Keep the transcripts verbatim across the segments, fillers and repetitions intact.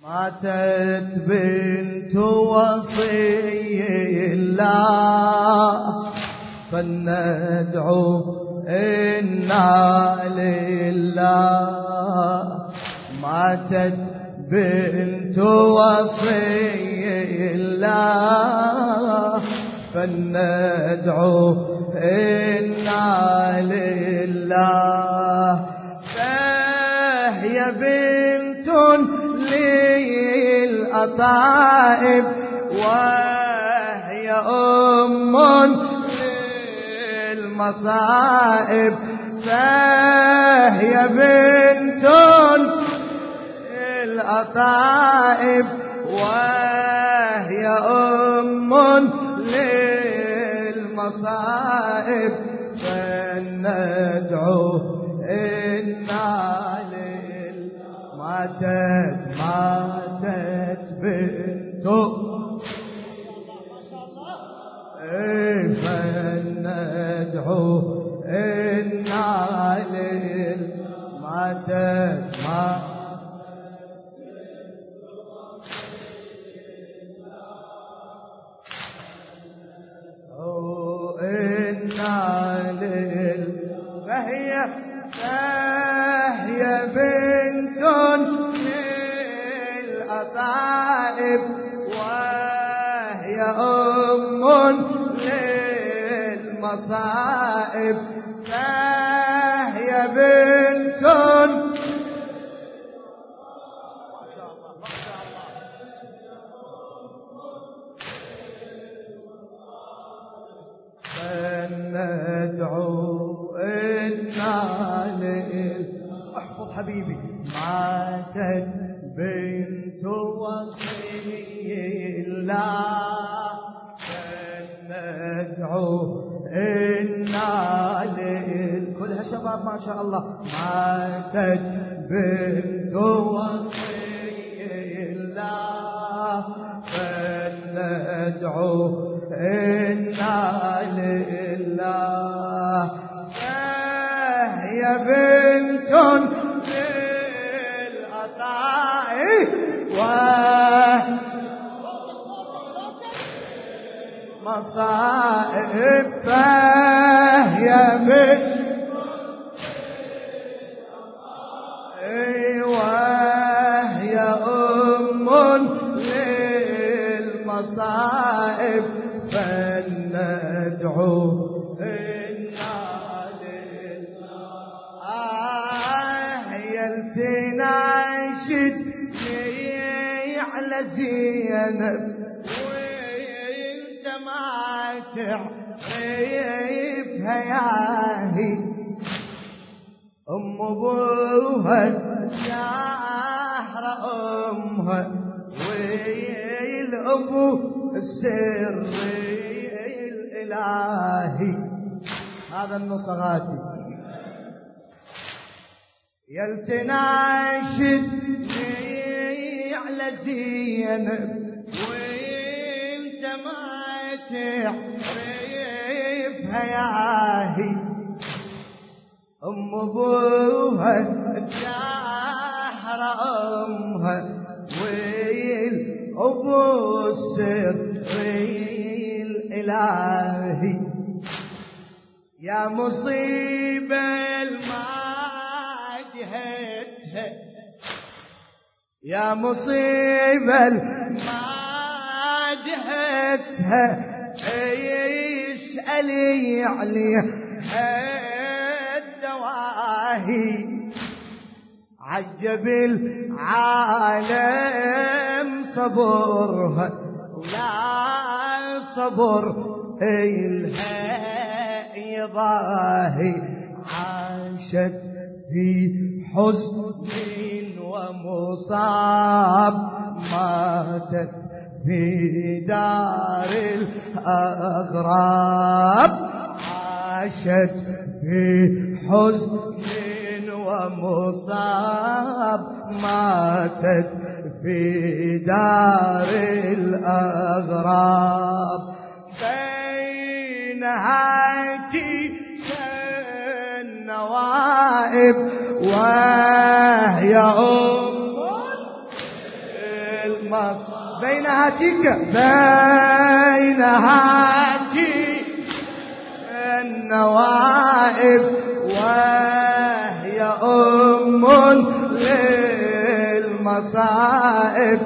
ماتت بنت وصي الله فلندعو إنا لله. ماتت بنت وصي الله فلندعو إنا لله. فهي بنت للأطائب وهي أم للمصائب. فهي بنت للأطائب وهي أم للمصائب. فلندعو إنا لله. ماتت ماتت بنته فلندعو إنا لله. ماتت ماتت فهي فهي بنت للأطائب وهي أم للمصائب. فهي بنت فلندعو إنا لله. احفظ حبيبي. ماتت بنت وصي الله فلندعو إنا لله. كلها شباب ما شاء الله. ماتت بنت وصي الله فلندعو إنا لله. فهي بنت للأطائب ومصائب. فهي بنت وهي أم للمصائب. فلندعو إنا لله. آه يا التناشد على زينب وانت ما تعرفها ياهي أم أبوها الزهرة أمها والأبو السر الإلهي. هذا النصغاتي يلتناشد على زينب وانت ما تعرفها ياهي أم أبوها الزهرة أمها والأبو السر الإلهي. يا مصيبة المادهتها يا مصيبة المادهتها اسألي عليها الدواهي. عجب العالم صبرها لا صبر إلها يضاهي. عاشت في حزن ومصاب ماتت في دار الأغراب. عاشت في حزن ومصاب ماتت في دار الأغراب. بينها النوائب وهي أم للمص بين هاتيك بين هاتيك النوائب وهي أم للمصائب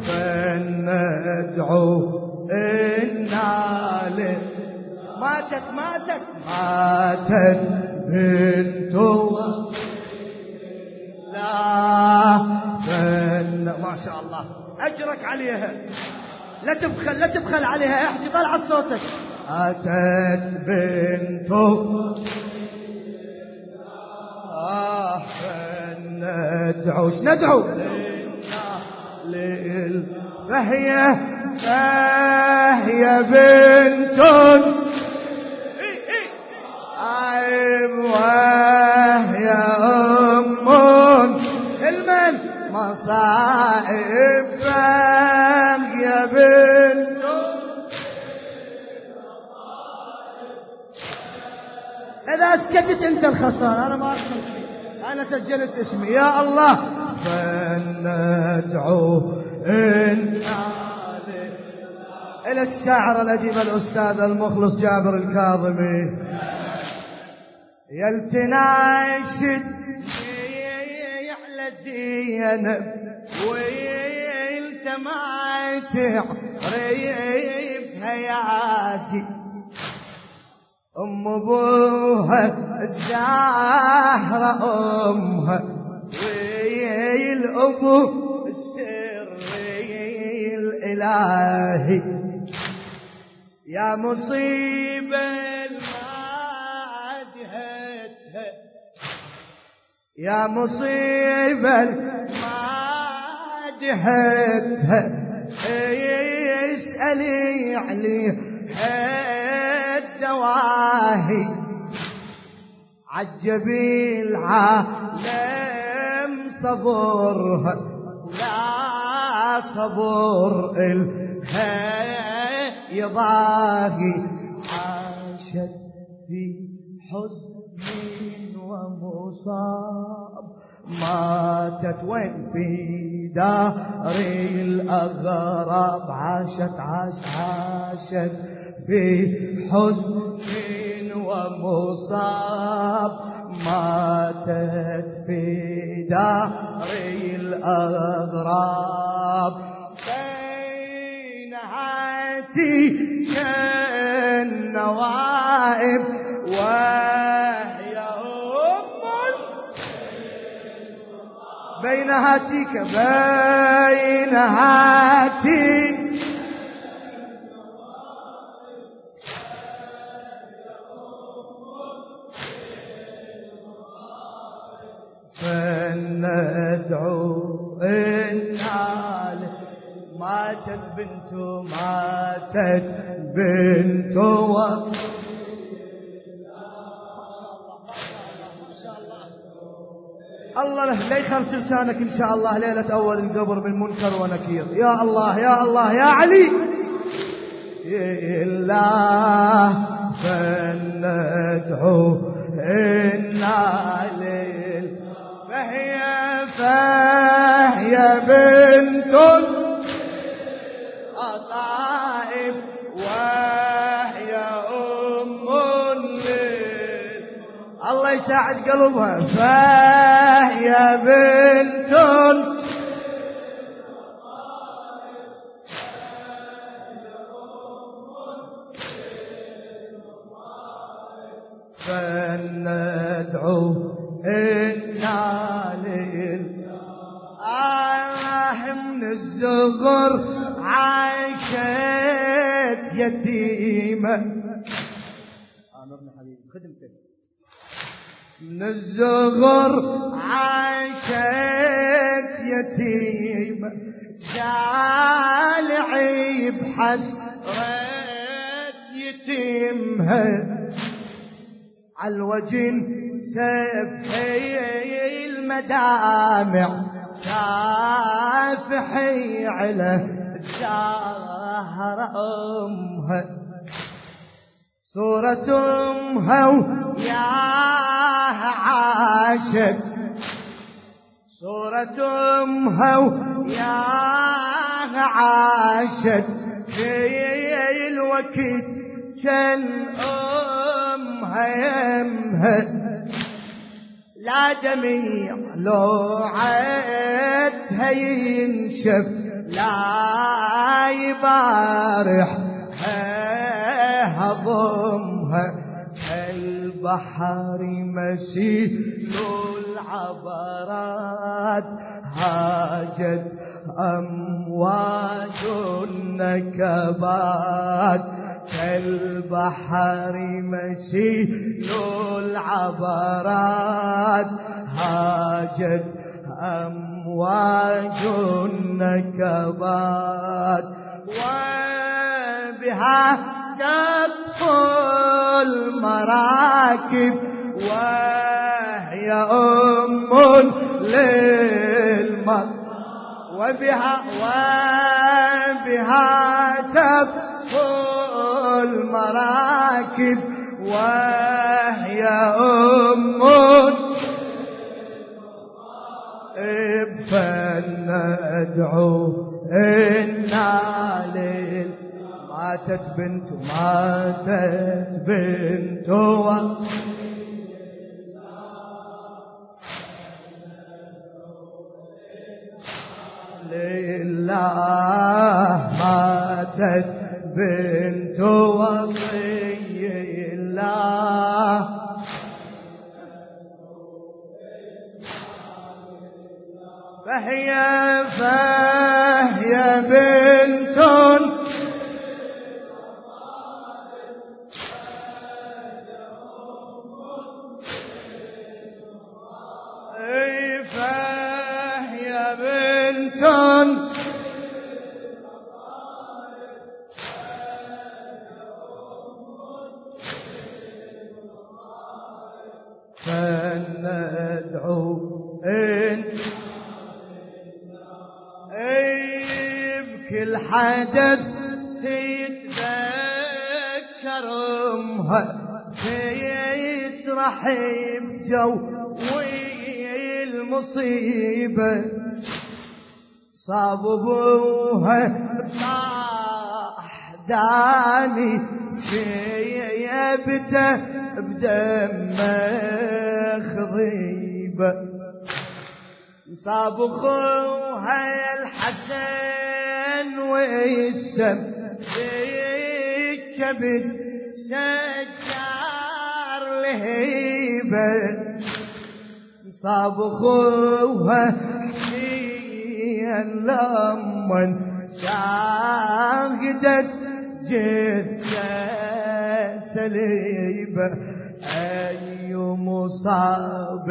فندعو إنا له ماتت ماتت ماتت بنت لا فن ما شاء الله أجرك عليها لا تبخل لا تبخل عليها احكي طلع صوتك أتت بنت آه ندعو ندعو لل فهي فهي بنت عيب وهي أم المن مصائب فهي بنت إذا سكتت أنت الخسارة أنا ما أخسر شيء أنا سجلت اسمي يا الله فندعو إن إلى الشاعر الأديب الأستاذ المخلص جابر الكاظمي يلتناشد يعلى زينب ويلتمعت عريف هياتي أم أبوها الزهرة أمها والأبو السري الإلهي يا مصيبة ما دهتها يا مصيبة ما دهتها اسألي عليها الدواهي عجبي العالم صبرها لا صبر الها يضاهي عاشت في حزن ومصاب ماتت وين في دار الأغراب عاشت عاش عاشت في حزن ومصاب ماتت في دار الأغراب بين هاتيك النوائب وهي أم بين هاتيك بين هاتيك فندعو إنا ماتت بنت ماتت بنت و الله له لا يخرج لسانك إن شاء الله ليلة أول القبر من منكر ونكير يا الله يا الله يا علي يا الله فندعو إنا لل فهي فهي بنت الطائف وهي أم لل الله يساعد قلبها فهي بنت فندعو إنا لل آه من الزغر عاشت يتيمة آمرنا حبيبي خدمتك من الزغر عاشت يتيمة جالعي بحسرة يتيمها عالوجن سفحي المدامع سافحي على الزهرة أمها صورة أمها وياها عاشت صورة أمها وياها عاشت في الوقت كان أمها يمها لا دميع لو عدها ينشف لا يبارحها هضمها البحر مسيل العبرات هاجت أمواج النكبات كالبحر مسيل العبرات هاجت أمواج النكبات وبها تطفو المراكب وهي أم للماء وبها وبها تطفو المراكب وهي أم فلندعو إنا ليل ماتت بنت ماتت بنت لله ماتت بنت وصي الله فهي فهي بنت فهي بنت فلندعو إن بكل حدث تتذكر أمها يسرح بجوي المصيبة صاب أبوها طاح داني شيبته بدم خضيبة صاب أخوها الحسن والسم كبد سجار لهيبة صاب أخوها حسين لمن شاهدت جثة سليبة أي مصاب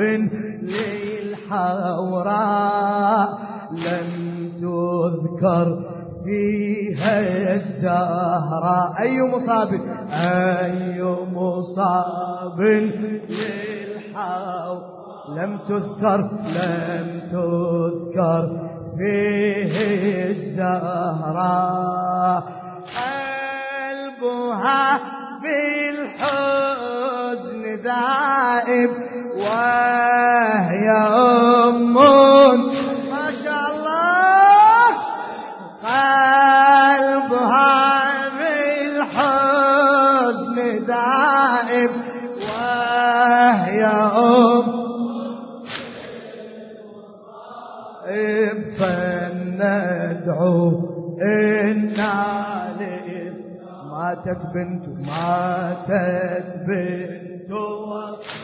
للحوراء لم تذكر فيها الزهراء أي مصاب أي مصاب للحوراء لم تذكر لم تذكر فيه الزهراء قلبها بالحزن ذائب وهي أم ما شاء الله قلبها بالحزن ذائب وهي أم فلندعو إنا ليل ماتت بنت ماتت بنت وصي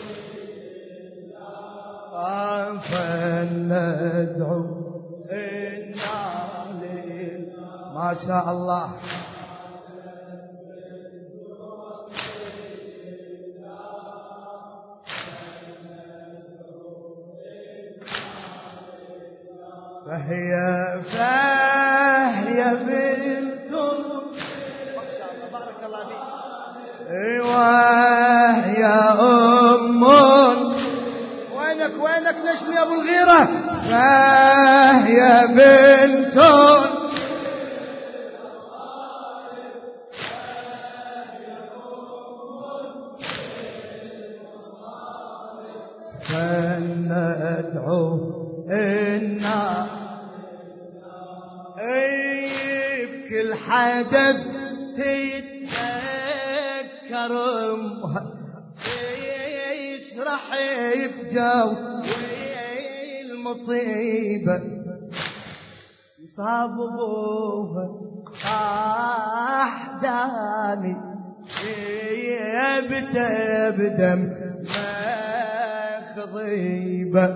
الله فلندعو إنا ليل ما شاء الله فهي فهي بنت بارك الله فيك وهي أم وينك وينك نشمي أبو الغيرة فهي بنت فلندعو إنا كل حدث تتذكر يشرح بجو المصيبة يصاب ابوها طاح داني يبتى بدم مخضيبة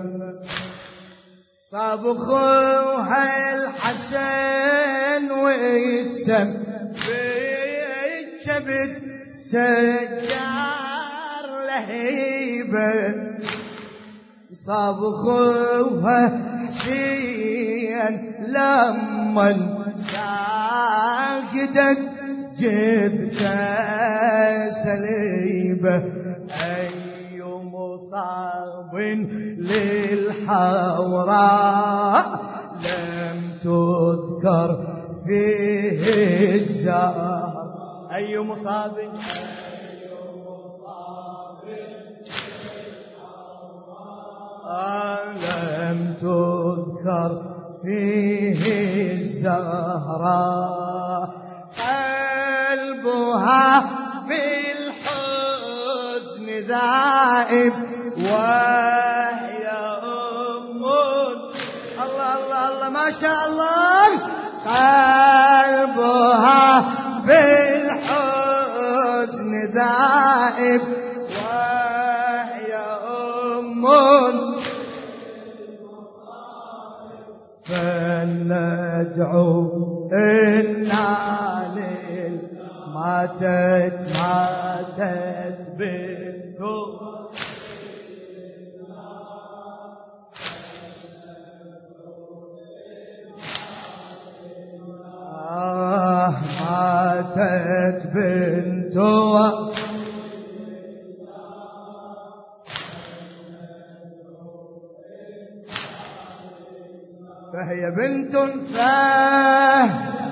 صاب اخوها الحسن والسم بالكبد سجار لهيبة صاب اخوها حسين لما ساجدت جبته سليبه اي مصاب للحوراء لم تذكر فيه الزهر اي مصاب لم تذكر فيه الزهراء قلبها في الحزن ذائب وهي أم الله الله الله ما شاء الله قلبها في الحزن ذائب وهي أم فلندعو إنا لل ماتت ماتت بنتو آه ماتت بنتو فهي بنت فاه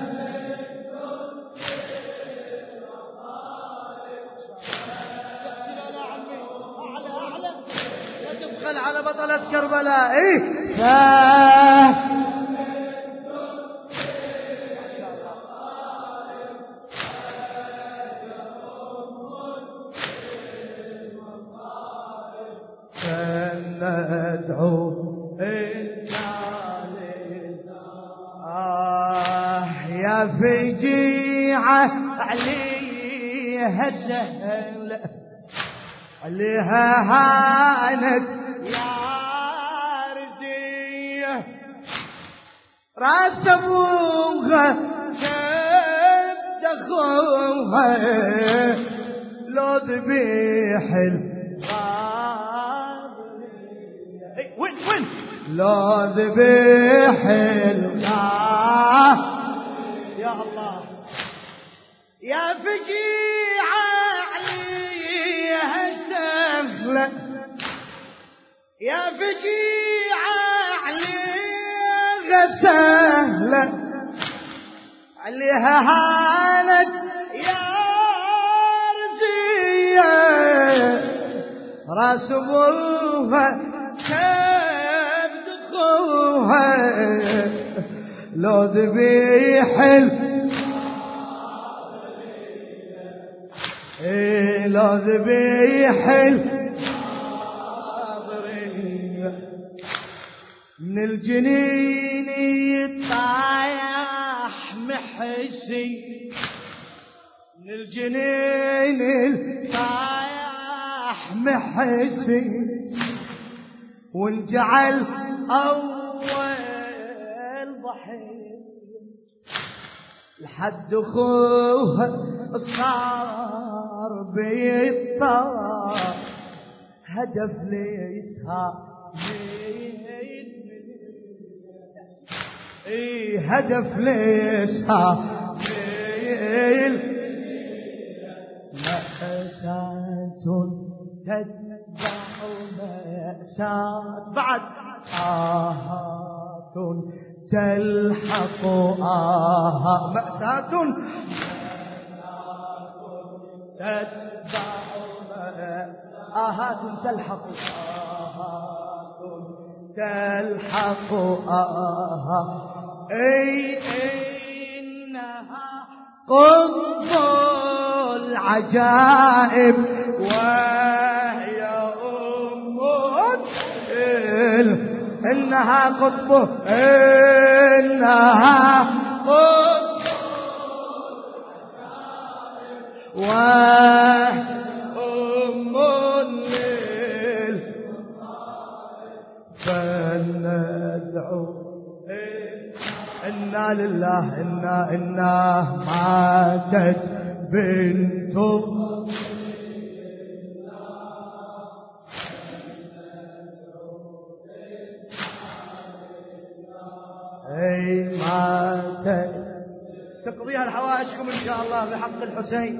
لا تبخل على بطلة كربلاء فاه فندعو يا فجيعة عليها سهلة عليها هانت يا رزية راس ابوها شد اخوها لو ذبيح وين وين لو ذبيح الغار يا الله يا فجيعة عليها سهلة يا فجيعة عليها سهلة عليها هانت يا رزية راس ابوها شد اخوها لو ذبيح إيه لو ذبيح من الجنين يطايح محسي من الجنين يطايح محسي وانجعل أول ضحية لحد أخوها صار بيطار هدف ليسها اي هدف ليسها مأساة تتبع مأساة بعد آهات تلحق آها مأساة تتبع آهات تلحق آهات تلحق آها أي إنها قطب العجائب وهي أم إنها قطب إنها قطب وأم الليل فلندعو إنا لله إنا إنا ماتت بنت اي ماتت تقضيها الحوائجكم ان شاء الله بحق الحسين.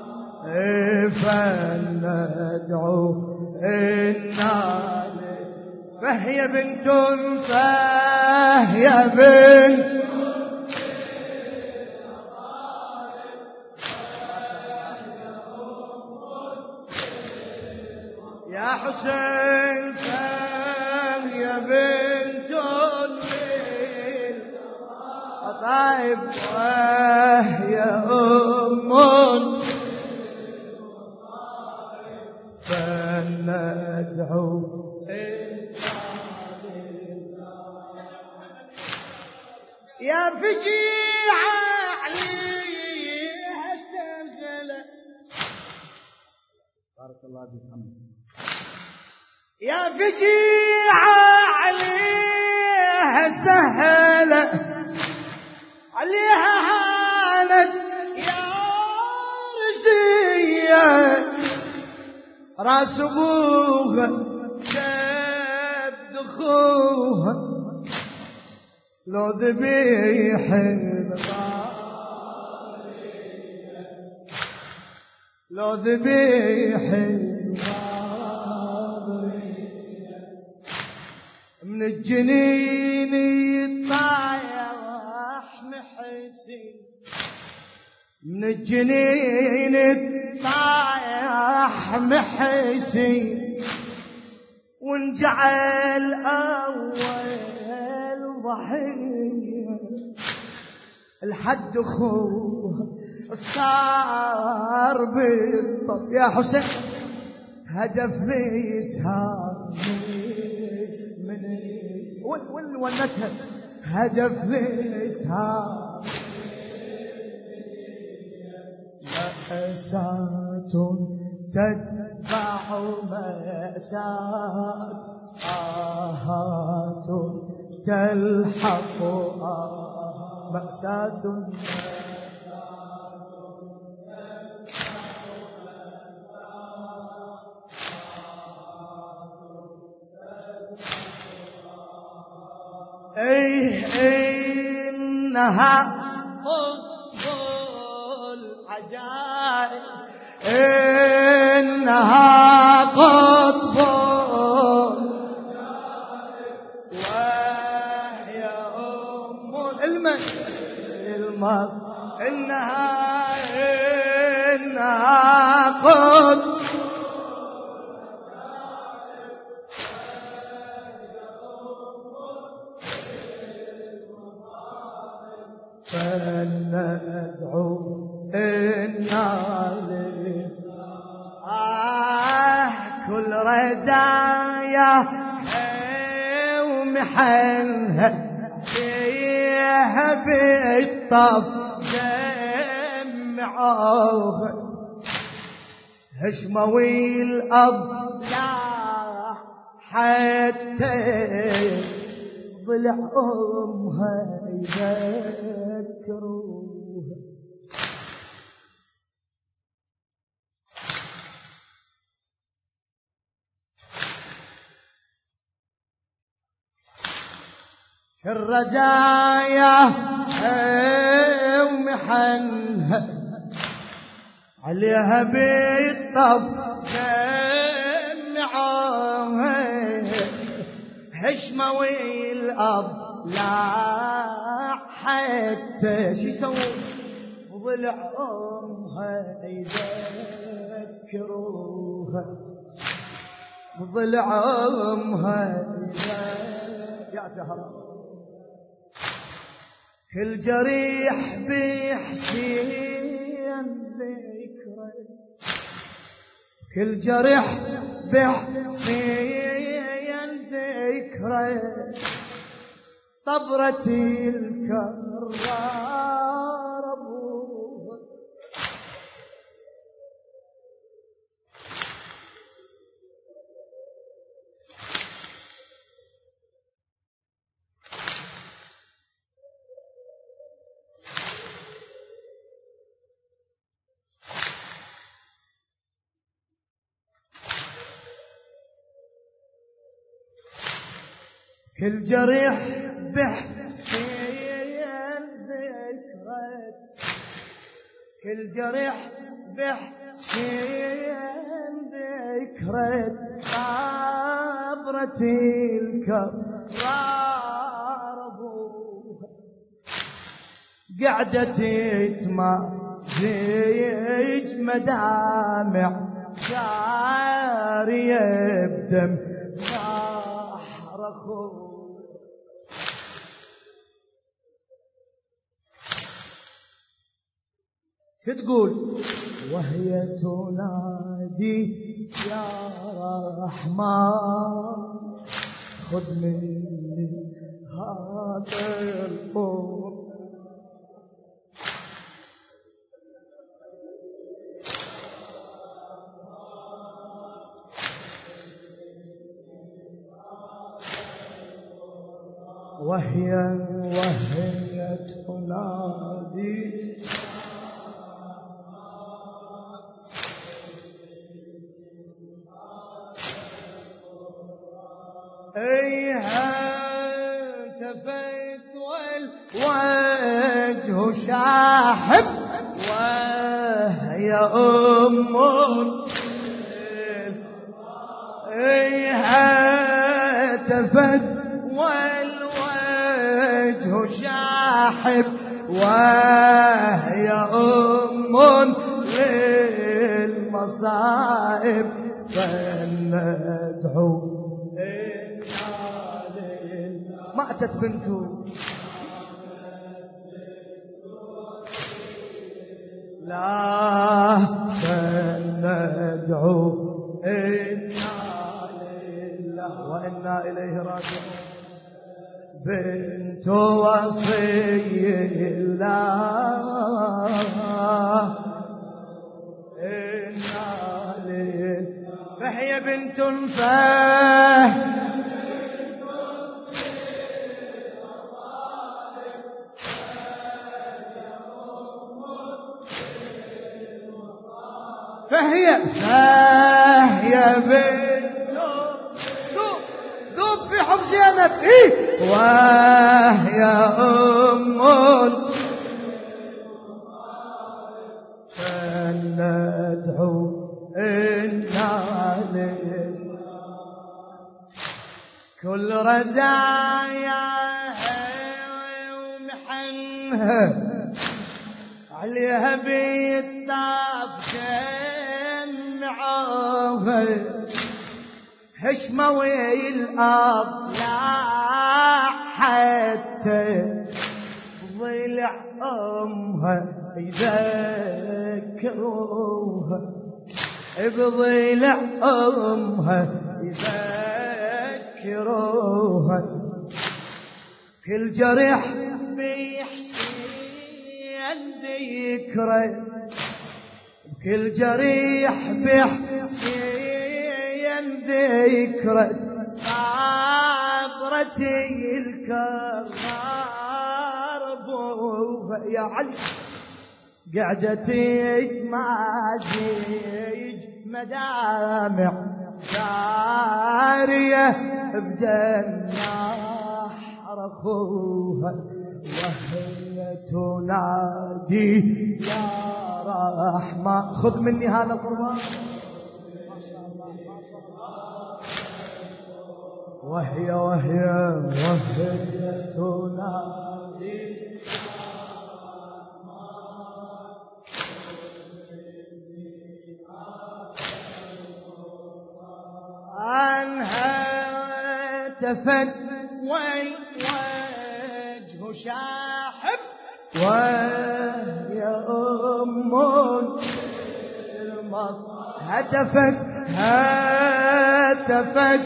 فلندعو إنا فهي بنت فهي بنت يا حسين فهي بنت الليل طيب وهي أم فلندعو يا فجيعة عليها سهلة بارك الله بك يا فجيعة عليها سهلة عليها هانت يا رزية راس ابوها شاب اخوها لو ذبيح لو ذبيح من الجنين يطايح محسين من الجنين يطايح محسين ونجعل أول ضحية الحد أخوه صار بالطف يا حسين هدف يسهر من وين ونتها هدف يسهر مأساة تتبع مأساة آهات تلحق آه مأساة ايه انها قطب العجائب انها قطب وهي ام المن المص انها انها قطب فلندعو إنا لله آه كل رزايا ومحنها فيها بالطف جمعوها هشموي الأب لا حتى ضلع أمها يذكروها الرزايا ومحنها عليها بالطف جمعوها هشموي الأب لا حتى شي يسوي ضلع أمها يذكروها ضلع أمها يا سهر كل جريح بيحسين ذكرى كل جرح بحسين ذكرى طبرتي الكرار أبوها كل جريح بحسين ذكرت كل جريح بحسين ذكرت عبرتي الكرار أبوها قعدتي تمازج مدامع شارية بدم نحر أخوها شو تقول وهي تنادي يا رحمن خذ مني هذا الفور وهي وهي تنادي ايها التفت والوجه شاحب وهي ام ايها التفت والوجه شاحب وهي ام للمصائب فلندعو ماتت بنته لا فلندعو إنا لله وإنا إليه راجعون بنت وصي الله إنا لله فهي بنت فاه فهي فهي بنت ذوب ذوب في حب زينب إيه وهي أم فلندعو إنا لله كل رزاياها ومحنها عليها بالطاف شمعوها هشموي الأضلاع حتى ضلع أمها يذكروها بضلع أمها يذكروها كل جرح بيحسين ذكرى كل جريح بحسين ذكرى عبرتي الكرار أبوها يا علي قعدتي تمازج مدامع جارية بدم نحر أخوها وهي تنادي يا رحمة خذ مني هذا القربان وهي وهي وهي تنادي عنها تفت والوجه شاحب وهي أم هتفت هتفت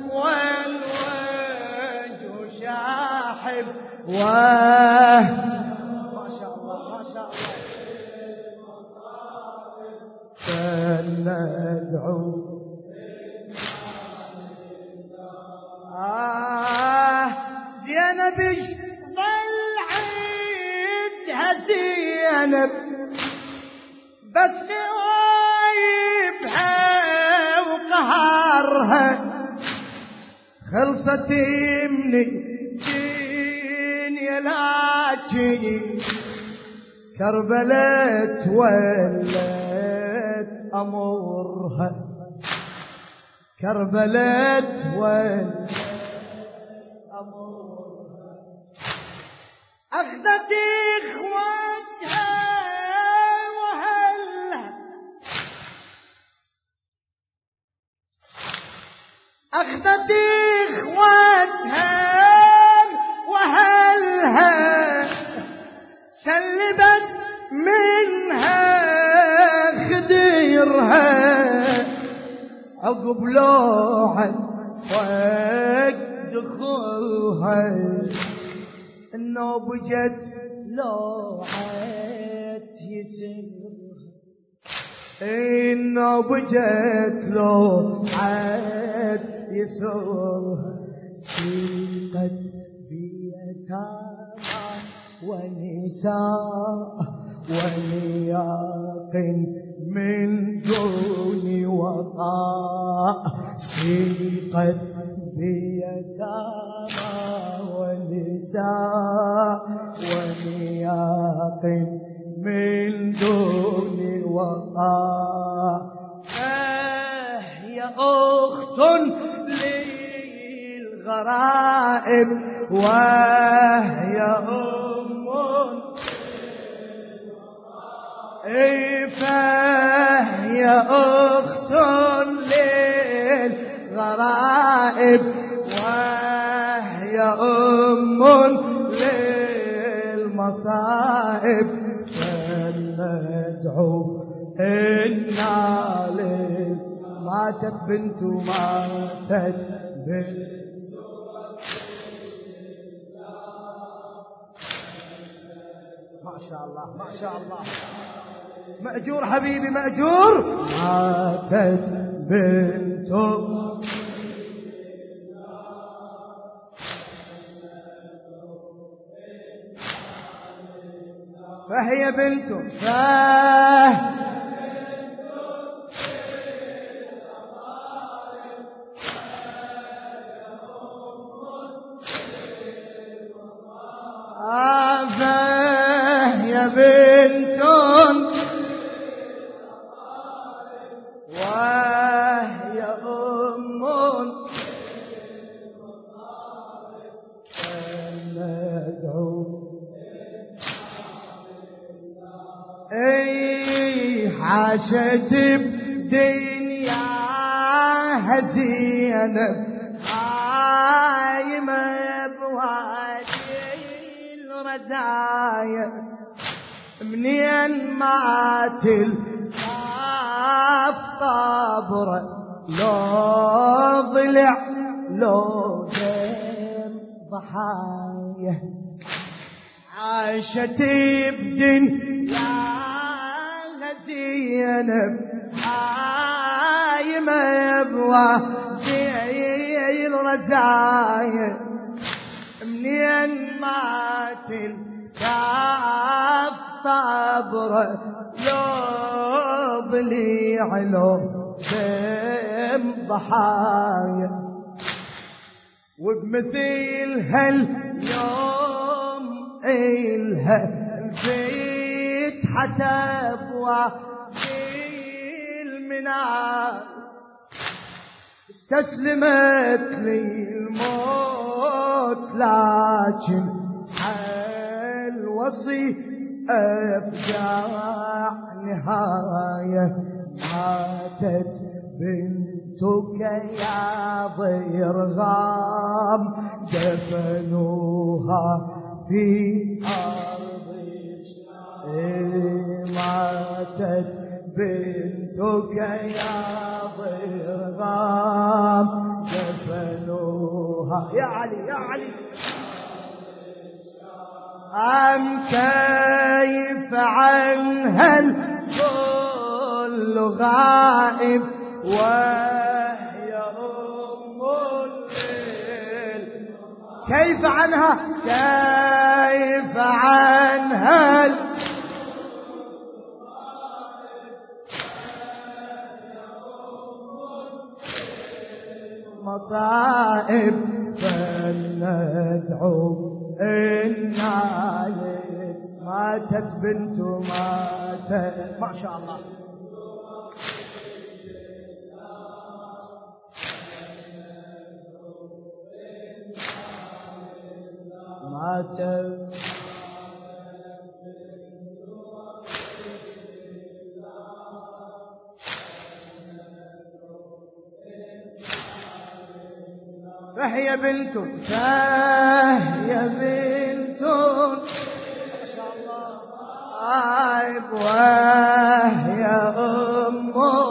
والوجه شاحب واه ما شاء الله ما شاء الله فلندعو آه زينب ايش طلعتها زينب بس نوايبها وقهرها خلصت مني جين يلاجي كربلت ولت أمرها كربلت ولت أمرها أخذت إخواتها وهلها أخذت إخواتها وهلها سلبت منها خديرها عقب لوعة فوق دخولها النوب جت لوعة يسرها النوب جت لوعة يسرها سيقت بيتامى ونساء ونياق من دون وقاء سيقت بيتامى ونساء ونياق من دون وقاء فهي أخت للغرائب وهي أم فهي أخت للغرائب وهي أم للمصائب فلندعو إنا لل ماتت بنت ماتت بنت ما شاء الله ما شاء الله مأجور حبيبي مأجور ماتت بنت فهي بنت فهي بنت وهي أم فلندعو اي حاشت بدنياها زينب قايمة بوادي الرزايا منين مات الكاف طابره لو ضلع لو دم ضحايا عاشت بدنياها زينب قايمة بوادي الرزايا منين مات الكاف طابره لو ضلع لو دم ضحايا وبمثيل هاليوم إلها البيت حتى بوادي المنار استسلمت لي الموت لكن الوصي أفجع نهاية ماتت بنتك يا ضيرغام دفنوها في أرض ماتت بنتك يا ضرغام دفنوها يا علي يا علي أم كيف عنها الكل غائب وهي أم الليل كيف عنها كيف عنها مصائب فلندعو إنا ماتت بنت ماتت ما شاء الله ماتت فهي بنت فهي بنت ما شاء الله عيب وهي أم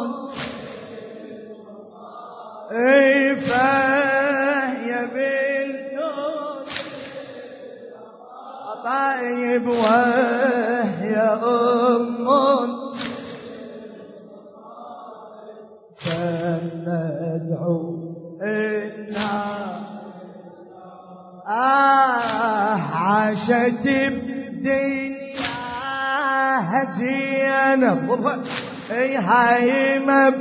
اي فهي بنت طيب وهي أم فلندعو إنا آه عاشت بدنياها زينب اي هاي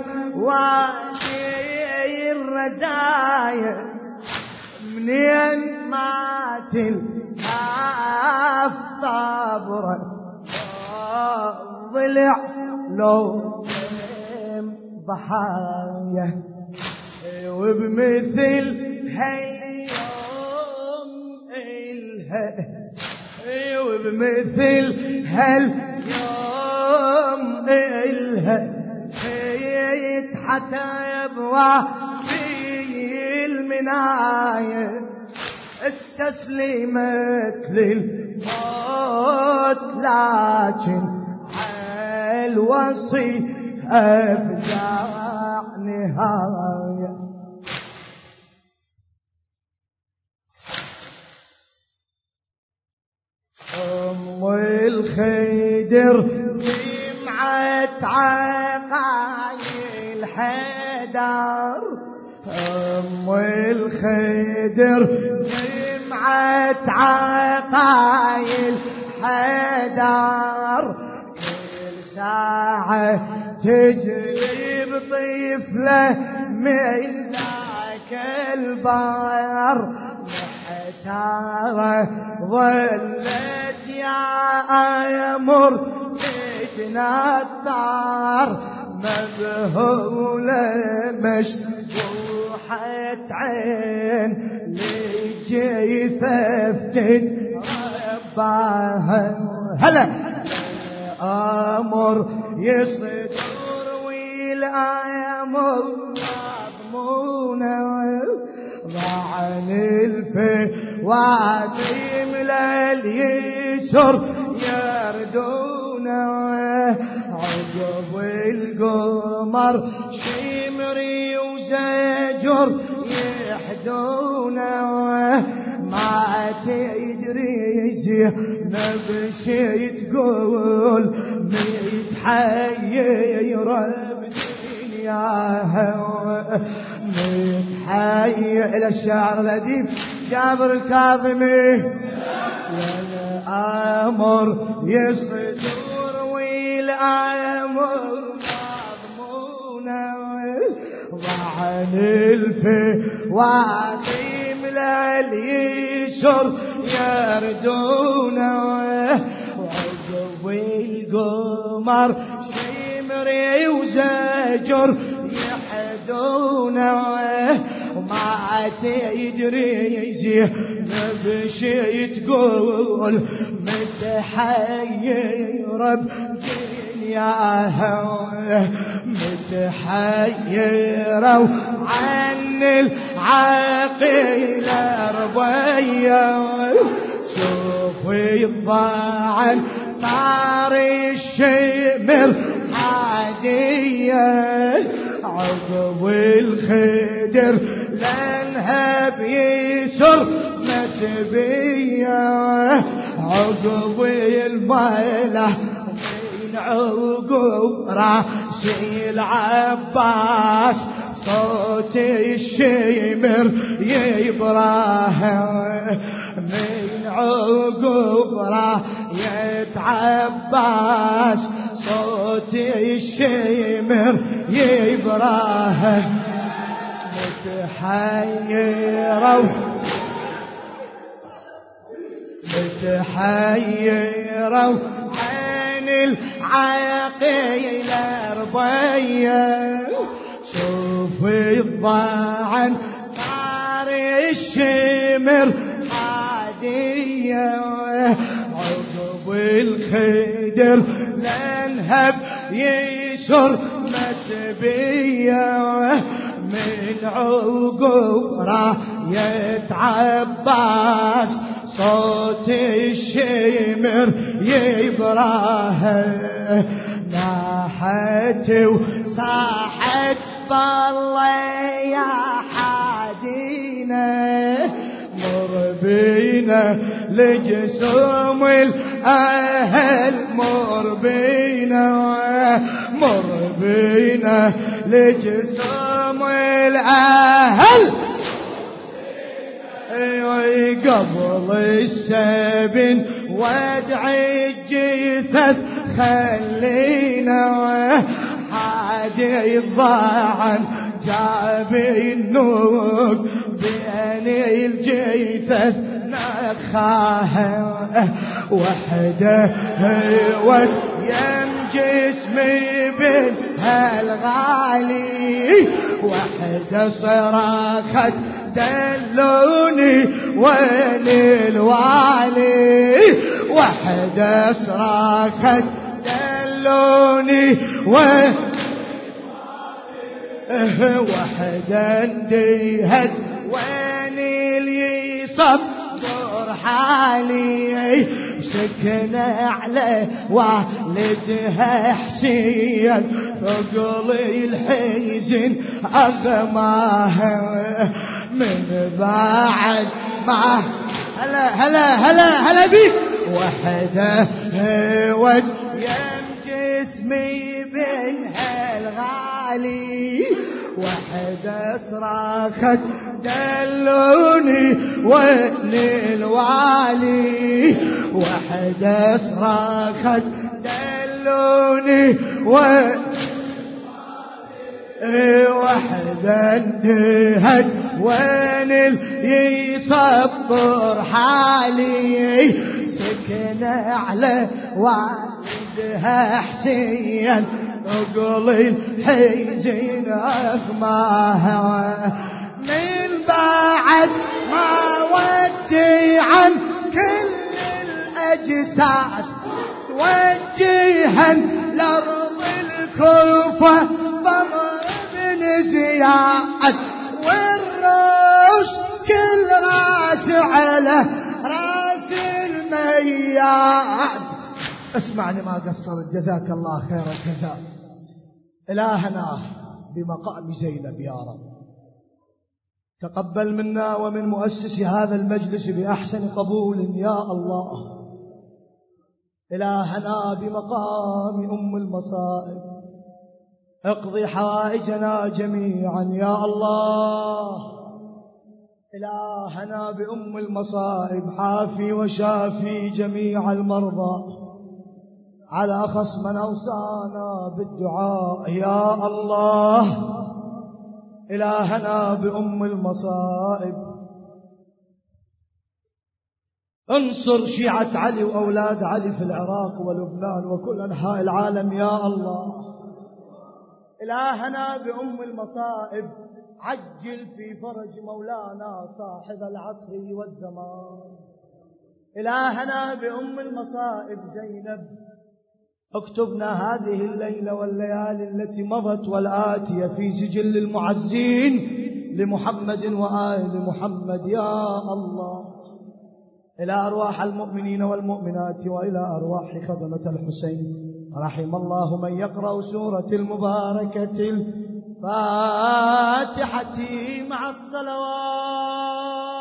مبوادي الرزايا منين مات الكاف صبرا ضلع لو ضحايا وبمثل هاليوم إلها وبمثل هاليوم إلها حتى يبوى في المناية استسلمت للموت لكن الوصي أفجع نهاية أم الخدر جمعت عقايل حدار أم الخدر جمعت عقايل حدار كل ساعة تجري بطفلة من ذاك البار محتارة ظلت يا أمر تتنثر مذهولة مشبوحة عين لجيثة فتت رباها هلا أمر يصدر والأمر مضمونة ضعن الفي وعديم لليسر يردونه عقب القمر شمري وزجر يحدونه ما تدري نبشي تقول متحير بدنياها متحير إلى الشعر الأديب جابر الكاظمي والأمر يصدر والأمر مضمونه ضعن الفي وعظيم لليسر يردونه وعقب القمر شمري وزجر يحدونه وما تدري نبشي تقول متحيرة بدنياها متحيرة عن العقيلة رضية شوفي الضاعن صار الشمر حاج عقب الخدر لانها بيسر مسبية عقب الميلة من عقب راسي العباس صوت الشمر يبراه من عقب راية عباس صوت الشمر يبراه متحيروا متحيروا عن العقيل ربيا شوف الضاعن صار الشمر عادية عقب الخدر لانهب يسر مسبية من عقب راية عباس صوت الشمر يبراه ناحت وصاحت ضلي يا حادينا مر بينا لجسوم الأهل مر بينا مر بينا لجسوم الأهل قبل السبن وادعي الجثث خلينا حادي الضاعن جاب النوب بين الجثث نخاها وحده هوت يم جسمي بالهالغالي وحده صراخت دلوني وين الوالي وحده صراخت دلوني وين وحده اندهت وين اللي يصبر حالي سكن على والدها حسين ثقل الحزن أغماها من بعد ما هلا هلا هلا هلا بيك وحده ود يم جسمي بينها الغالي وحده صراخت دلوني وين الوالي وحده صراخت دلوني وين وحده انتهت وين يصبر حالي سكن على والدها حسين ثقل الحزن أغماها من بعد ما ودي عن كل الأجساد توجيها لأرض الكوفة بمر بن زياد والراس كل راس على راس المياد. اسمعني ما قصرت جزاك الله خير الجزاء. إلهنا بمقام زينب يا رب تقبل منا ومن مؤسس هذا المجلس بأحسن قبول يا الله. إلهنا بمقام أم المصائب اقضي حوائجنا جميعا يا الله. إلهنا بأم المصائب عافي وشافي جميع المرضى على خص من أوصانا بالدعاء يا الله. إلهنا بأم المصائب انصر شيعة علي وأولاد علي في العراق ولبنان وكل أنحاء العالم يا الله. إلهنا بأم المصائب عجل في فرج مولانا صاحب العصر والزمان. إلهنا بأم المصائب زينب اكتبنا هذه الليلة والليالي التي مضت والآتية في سجل المعزين لمحمد وآل محمد يا الله. إلى أرواح المؤمنين والمؤمنات وإلى أرواح خدمة الحسين. رحم الله من يقرأ سورة المباركة الفاتحة مع الصلوات.